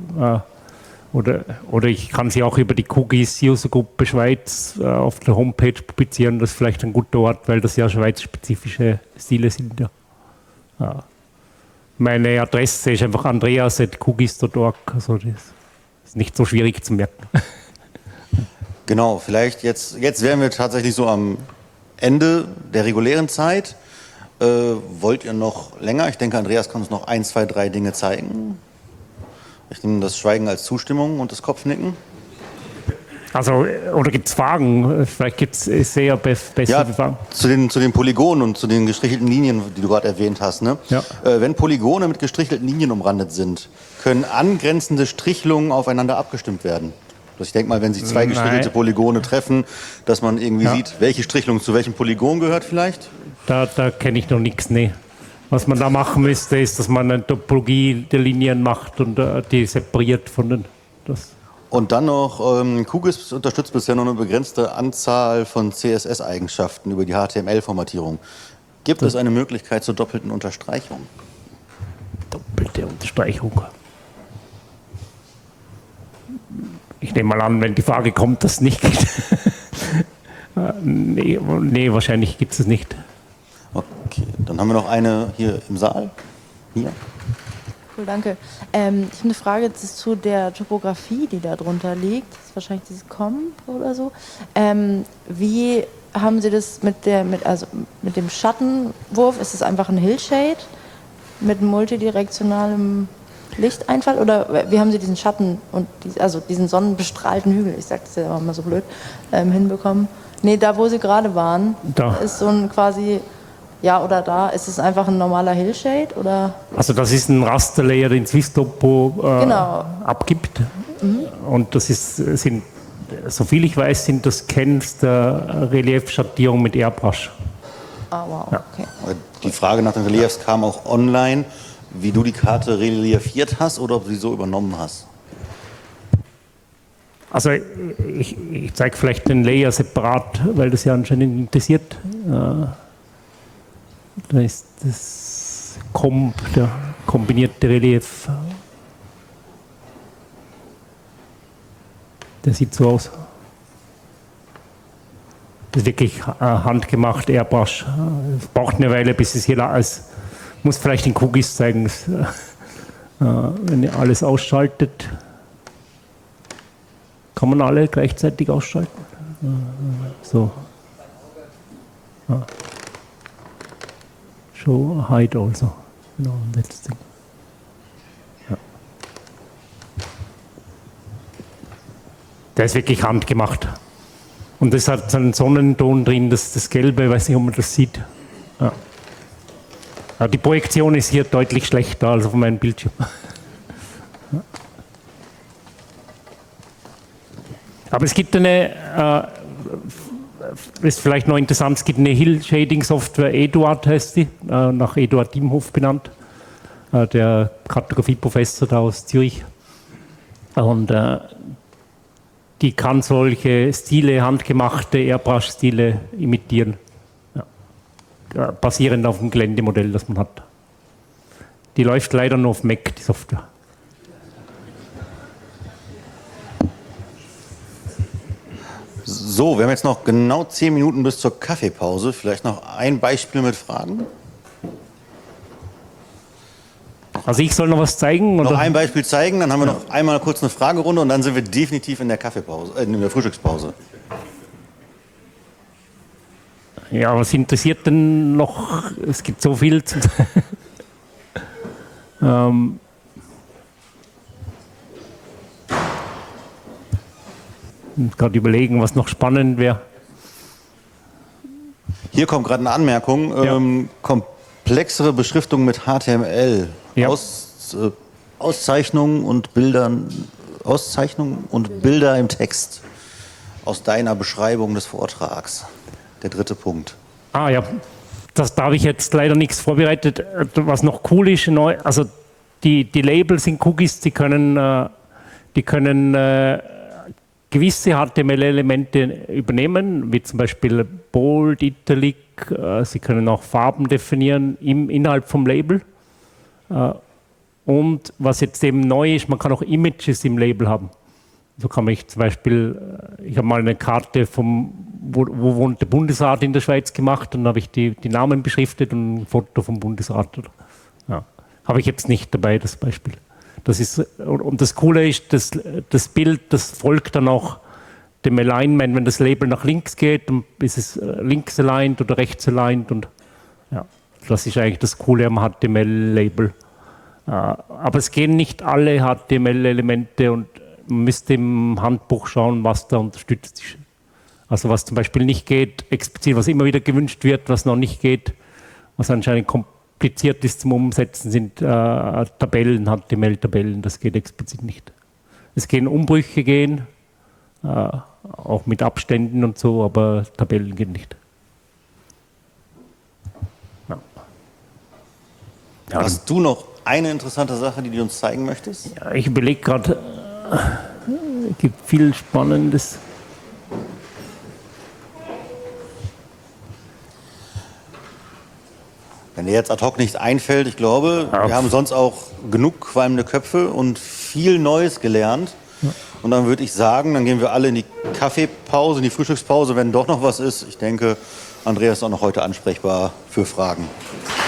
Oder ich kann sie auch über die QGIS Usergruppe Schweiz auf der Homepage publizieren. Das ist vielleicht ein guter Ort, weil das ja schweizspezifische Stile sind. Ja. Meine Adresse ist einfach andreas@qgis.org. Also das ist nicht so schwierig zu merken. Genau, vielleicht jetzt wären wir tatsächlich so am Ende der regulären Zeit. Wollt ihr noch länger? Ich denke, Andreas kann uns noch 1, 2, 3 Dinge zeigen. Ich nehme das Schweigen als Zustimmung und das Kopfnicken. Also, oder gibt es Fragen? Vielleicht gibt es sehr bessere Fragen. Zu den Polygonen und zu den gestrichelten Linien, die du gerade erwähnt hast. Ne? Ja. Wenn Polygone mit gestrichelten Linien umrandet sind, können angrenzende Strichelungen aufeinander abgestimmt werden. Also ich denke mal, wenn sich zwei gestrichelte Polygone treffen, dass man irgendwie sieht, welche Strichelung zu welchem Polygon gehört vielleicht? Da kenne ich noch nichts, nee. Was man da machen müsste, ist, dass man eine Topologie der Linien macht und die separiert von den... Und dann noch, QGIS unterstützt bisher nur eine begrenzte Anzahl von CSS-Eigenschaften über die HTML-Formatierung. Gibt es eine Möglichkeit zur doppelten Unterstreichung? Doppelte Unterstreichung. Ich nehme mal an, wenn die Frage kommt, dass es nicht geht. Nee, wahrscheinlich gibt es es nicht. Okay, dann haben wir noch eine hier im Saal. Hier. Cool, danke. Ich habe eine Frage zu der Topografie, die da drunter liegt. Das ist wahrscheinlich dieses Comp oder so. Wie haben Sie das mit dem Schattenwurf? Ist es einfach ein Hillshade mit multidirektionalem Lichteinfall? Oder wie haben Sie diesen Schatten und diesen sonnenbestrahlten Hügel, ich sage das ja immer so blöd, hinbekommen? Nee, da wo Sie gerade waren, da ist so ein quasi... Ja, oder da? Ist es einfach ein normaler Hillshade? Oder? Also das ist ein Rasterlayer, den Swisstopo abgibt. Mhm. Und das sind, soviel ich weiß, sind das Scans der Reliefschattierung mit Airbrush. Ah, wow, ja. Okay. Die Frage nach den Reliefs kam auch online, wie du die Karte reliefiert hast oder ob du sie so übernommen hast. Also ich zeige vielleicht den Layer separat, weil das ja anscheinend interessiert. Da ist das der kombinierte Relief. Der sieht so aus. Das ist wirklich handgemacht, Airbrush. Es braucht eine Weile, bis es hier da ist. Muss vielleicht den QGIS zeigen, wenn ihr alles ausschaltet. Kann man alle gleichzeitig ausschalten? So. Show hide also. Genau, that's thing. Ja. Der ist wirklich handgemacht. Und das hat so einen Sonnenton drin, das Gelbe, ich weiß nicht, ob man das sieht. Ja. Ja, die Projektion ist hier deutlich schlechter als auf meinem Bildschirm. Ja. Aber es gibt ist vielleicht noch interessant, es gibt eine Hill-Shading-Software, Eduard heißt die, nach Eduard Diemhoff benannt, der Kartografieprofessor da aus Zürich. Und die kann solche Stile, handgemachte Airbrush-Stile imitieren, ja. Basierend auf dem Geländemodell, das man hat. Die läuft leider nur auf Mac, die Software. So, wir haben jetzt noch genau 10 Minuten bis zur Kaffeepause. Vielleicht noch ein Beispiel mit Fragen? Also ich soll noch was zeigen? Oder? Noch ein Beispiel zeigen, dann haben wir noch einmal kurz eine Fragerunde und dann sind wir definitiv in der Kaffeepause, in der Frühstückspause. Ja, was interessiert denn noch? Es gibt so viel zu gerade überlegen, was noch spannend wäre. Hier kommt gerade eine Anmerkung. Komplexere Beschriftung mit HTML. Ja. Auszeichnungen und Bildern, Auszeichnungen und Bilder im Text aus deiner Beschreibung des Vortrags. Der 3. Punkt. Ah ja, da habe ich jetzt leider nichts vorbereitet. Was noch cool ist, also die Labels in QGIS, die können gewisse HTML-Elemente übernehmen, wie zum Beispiel Bold, Italic. Sie können auch Farben definieren innerhalb vom Label. Und was jetzt eben neu ist, man kann auch Images im Label haben. So kann ich zum Beispiel, ich habe mal eine Karte wo wohnt der Bundesrat in der Schweiz gemacht, und dann habe ich die Namen beschriftet und ein Foto vom Bundesrat. Ja. Habe ich jetzt nicht dabei, das Beispiel. Und das Coole ist, das Bild, das folgt dann auch dem Alignment. Wenn das Label nach links geht, dann ist es links aligned oder rechts aligned. Und ja, das ist eigentlich das Coole am HTML-Label. Aber es gehen nicht alle HTML-Elemente, und man müsste im Handbuch schauen, was da unterstützt ist. Also was zum Beispiel nicht geht, explizit, was immer wieder gewünscht wird, was noch nicht geht, was anscheinend kompliziert ist zum Umsetzen, sind Tabellen, HTML-Tabellen, das geht explizit nicht. Es gehen Umbrüche, auch mit Abständen und so, aber Tabellen gehen nicht. Ja. Hast du noch eine interessante Sache, die du uns zeigen möchtest? Ja, ich überlege gerade, es gibt viel Spannendes. Wenn dir jetzt ad hoc nicht einfällt, ich glaube, wir haben sonst auch genug qualmende Köpfe und viel Neues gelernt. Ja. Und dann würde ich sagen, dann gehen wir alle in die Kaffeepause, in die Frühstückspause, wenn doch noch was ist. Ich denke, Andreas ist auch noch heute ansprechbar für Fragen.